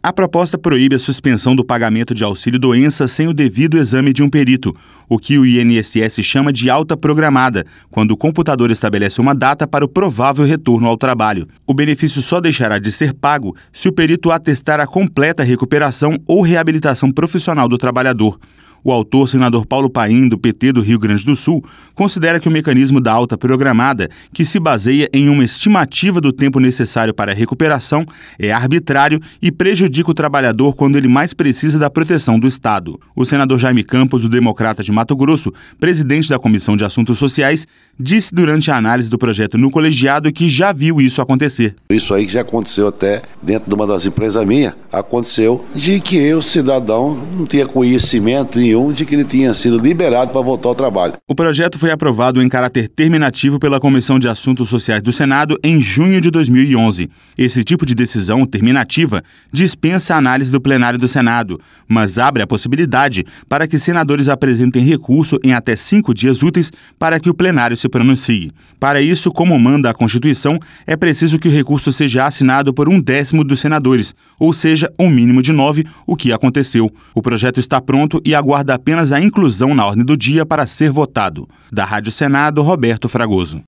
A proposta proíbe a suspensão do pagamento de auxílio-doença sem o devido exame de um perito, o que o INSS chama de alta programada, quando o computador estabelece uma data para o provável retorno ao trabalho. O benefício só deixará de ser pago se o perito atestar a completa recuperação ou reabilitação profissional do trabalhador. O autor, senador Paulo Paim, do PT do Rio Grande do Sul, considera que o mecanismo da alta programada, que se baseia em uma estimativa do tempo necessário para a recuperação, é arbitrário e prejudica o trabalhador quando ele mais precisa da proteção do Estado. O senador Jaime Campos, do Democrata de Mato Grosso, presidente da Comissão de Assuntos Sociais, disse durante a análise do projeto no colegiado que já viu isso acontecer. Isso aí que já aconteceu até dentro de uma das empresas minhas, aconteceu de que o cidadão não tinha conhecimento nenhum de que ele tinha sido liberado para voltar ao trabalho. O projeto foi aprovado em caráter terminativo pela Comissão de Assuntos Sociais do Senado em junho de 2011. Esse tipo de decisão terminativa dispensa a análise do plenário do Senado, mas abre a possibilidade para que senadores apresentem recurso em até 5 dias úteis para que o plenário se pronuncie. Para isso, como manda a Constituição, é preciso que o recurso seja assinado por 1/10 dos senadores, ou seja, um mínimo de 9, o que aconteceu. O projeto está pronto e aguarda apenas a inclusão na ordem do dia para ser votado. Da Rádio Senado, Roberto Fragoso.